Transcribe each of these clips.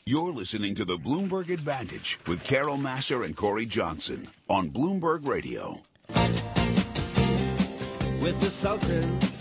You're listening to the Bloomberg Advantage with Carol Massar and Corey Johnson on Bloomberg Radio. With the Sultans,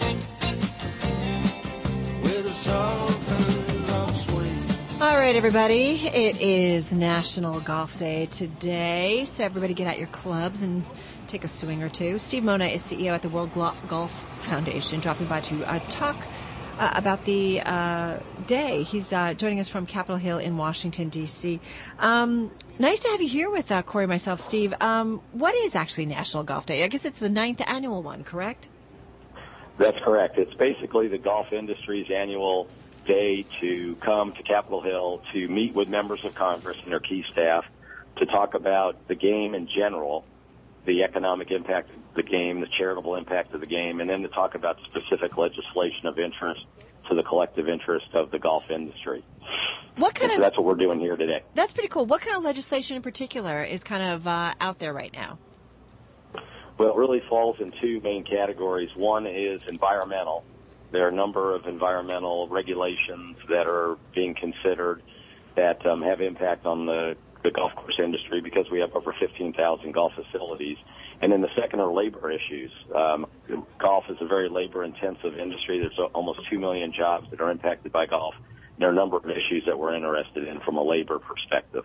with the Sultans of Swing. All right, everybody. It is National Golf Day today, so everybody get out your clubs and take a swing or two. Steve Mona is CEO at the World Golf Foundation, dropping by to talk about the day. He's joining us from Capitol Hill in Washington, D.C. Nice to have you here with Corey, myself, Steve. What is actually National Golf Day? I guess it's the 9th annual one, correct? That's correct. It's basically the golf industry's annual day to come to Capitol Hill to meet with members of Congress and their key staff to talk about the game in general, the economic impact of the game, the charitable impact of the game, and then to talk about specific legislation of interest to the collective interest of the golf industry. So that's what we're doing here today. That's pretty cool. What kind of legislation in particular is kind of out there right now? Well, it really falls in two main categories. One is environmental. There are a number of environmental regulations that are being considered that have impact on the golf course industry because we have over 15,000 golf facilities. And then the second are labor issues. Golf is a very labor-intensive industry. There's almost 2 million jobs that are impacted by golf. There are a number of issues that we're interested in from a labor perspective.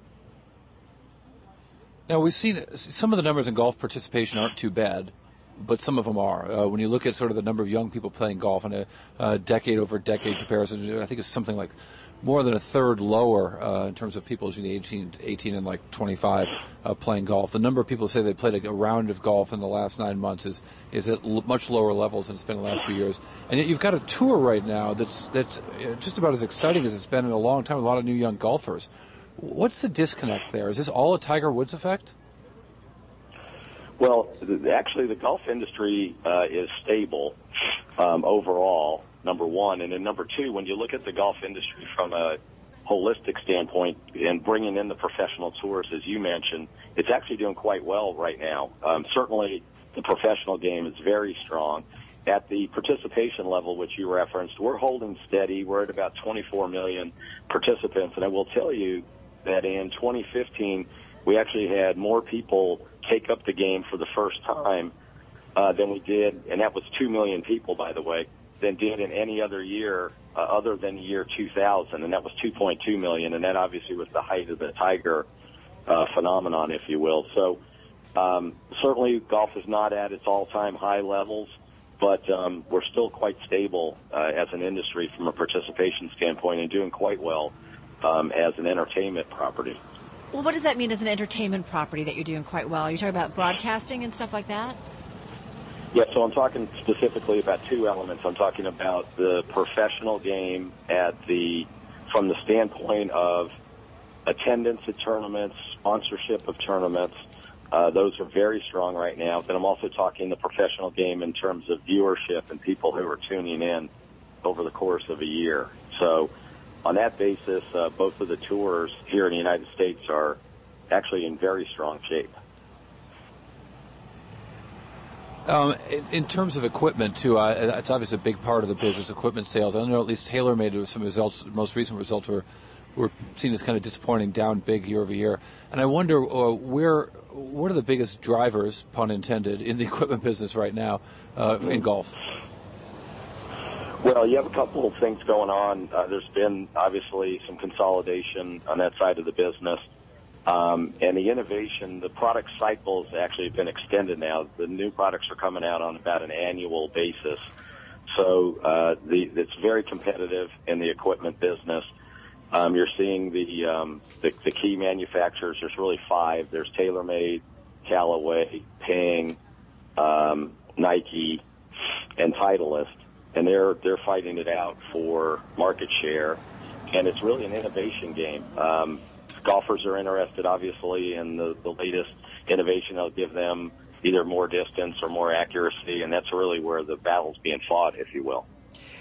Now, we've seen some of the numbers in golf participation aren't too bad, but some of them are. When you look at sort of the number of young people playing golf in a decade-over-decade comparison, I think it's something like more than a third lower in terms of people between 18 and like 25 playing golf. The number of people who say they played a round of golf in the last 9 months is at much lower levels than it's been in the last few years. And yet you've got a tour right now that's just about as exciting as it's been in a long time with a lot of new young golfers. What's the disconnect there? Is this all a Tiger Woods effect? Well, actually, the golf industry is stable overall, number one. And then number two, when you look at the golf industry from a holistic standpoint and bringing in the professional tours, as you mentioned, it's actually doing quite well right now. Certainly, the professional game is very strong. At the participation level, which you referenced, we're holding steady. We're at about 24 million participants. And I will tell you that in 2015, we actually had more people take up the game for the first time than we did, and that was 2 million people, by the way, than did in any other year other than the year 2000, and that was 2.2 million, and that obviously was the height of the Tiger phenomenon, if you will. So certainly golf is not at its all-time high levels, but we're still quite stable as an industry from a participation standpoint and doing quite well as an entertainment property. Well, what does that mean as an entertainment property that you're doing quite well? Are you talking about broadcasting and stuff like that? Yeah, so I'm talking specifically about two elements. I'm talking about the professional game from the standpoint of attendance at tournaments, sponsorship of tournaments. Those are very strong right now. But I'm also talking the professional game in terms of viewership and people who are tuning in over the course of a year. So on that basis, both of the tours here in the United States are actually in very strong shape. In terms of equipment, too, it's obviously a big part of the business, equipment sales. I know at least TaylorMade, some results, most recent results were seen as kind of disappointing, down big year over year. And I wonder what are the biggest drivers, pun intended, in the equipment business right now in golf? Well, you have a couple of things going on. There's been, obviously, some consolidation on that side of the business. And the innovation, the product cycles actually have been extended now. The new products are coming out on about an annual basis. So it's very competitive in the equipment business. You're seeing the key manufacturers. There's really five. There's TaylorMade, Callaway, Ping, Nike, and Titleist. And they're fighting it out for market share, and it's really an innovation game. Golfers are interested, obviously, in the latest innovation. That'll give them either more distance or more accuracy, and that's really where the battle's being fought, if you will.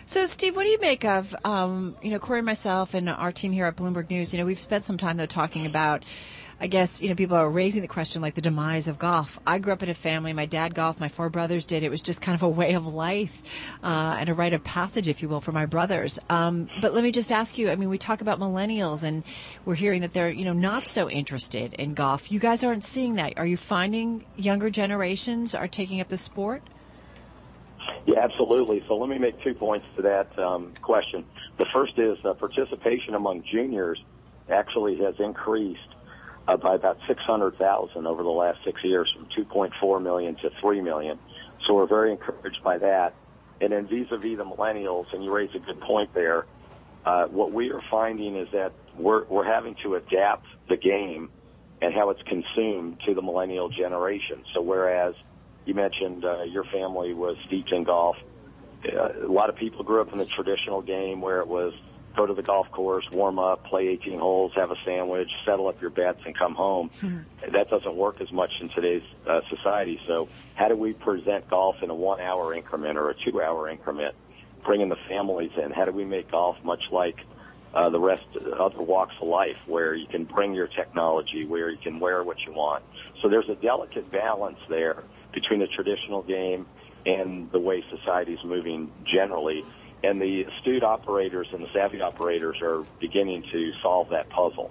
So, Steve, what do you make of, Corey and myself and our team here at Bloomberg News? We've spent some time, though, talking about, I guess, people are raising the question, like the demise of golf. I grew up in a family. My dad golfed. My 4 brothers did. It was just kind of a way of life and a rite of passage, if you will, for my brothers. But let me just ask you, we talk about millennials, and we're hearing that they're, not so interested in golf. You guys aren't seeing that. Are you finding younger generations are taking up the sport? Yeah, absolutely. So let me make 2 points to that question. The first is participation among juniors actually has increased by about 600,000 over the last 6 years, from 2.4 million to 3 million. So we're very encouraged by that. And then vis-a-vis the millennials, and you raise a good point there, what we are finding is that we're having to adapt the game and how it's consumed to the millennial generation. So whereas you mentioned your family was steeped in golf. A lot of people grew up in the traditional game where it was go to the golf course, warm up, play 18 holes, have a sandwich, settle up your bets, and come home. That doesn't work as much in today's society. So how do we present golf in a 1-hour increment or a 2-hour increment, bringing the families in? How do we make golf much like the rest of other walks of life, where you can bring your technology, where you can wear what you want? So there's a delicate balance there between the traditional game and the way society is moving generally. And the astute operators and the savvy operators are beginning to solve that puzzle.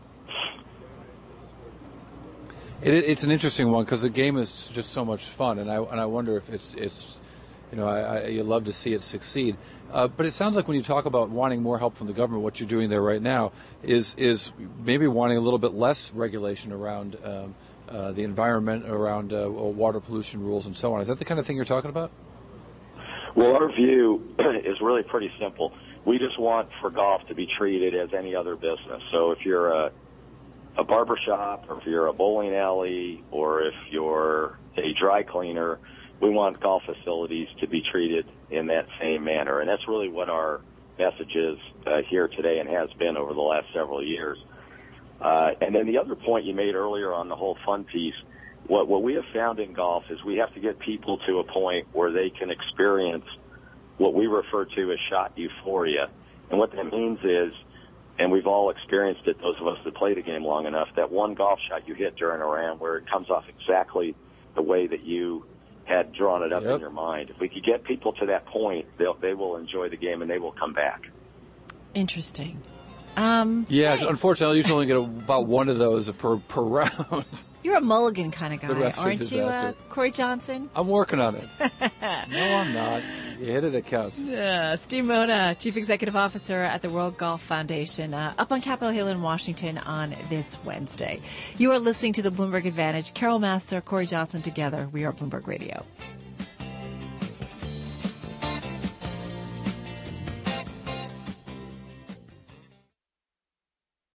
It's an interesting one because the game is just so much fun, and I wonder if it's you love to see it succeed. But it sounds like when you talk about wanting more help from the government, what you're doing there right now is maybe wanting a little bit less regulation around the environment, around water pollution rules and so on. Is that the kind of thing you're talking about? Well, our view is really pretty simple. We just want for golf to be treated as any other business. So if you're a barbershop, or if you're a bowling alley, or if you're a dry cleaner, we want golf facilities to be treated in that same manner. And that's really what our message is here today and has been over the last several years. And then the other point you made earlier on the whole fun piece, what we have found in golf is we have to get people to a point where they can experience what we refer to as shot euphoria. And what that means is, and we've all experienced it, those of us that play the game long enough, that one golf shot you hit during a round where it comes off exactly the way that you had drawn it up in your mind. If we could get people to that point, they will enjoy the game and they will come back. Interesting. Unfortunately, I usually only get about one of those per round. You're a mulligan kind of guy, aren't you, Corey Johnson? I'm working on it. No, I'm not. You hit it, it counts. Steve Mona, Chief Executive Officer at the World Golf Foundation, up on Capitol Hill in Washington on this Wednesday. You are listening to the Bloomberg Advantage. Carol Massar, Corey Johnson together. We are Bloomberg Radio.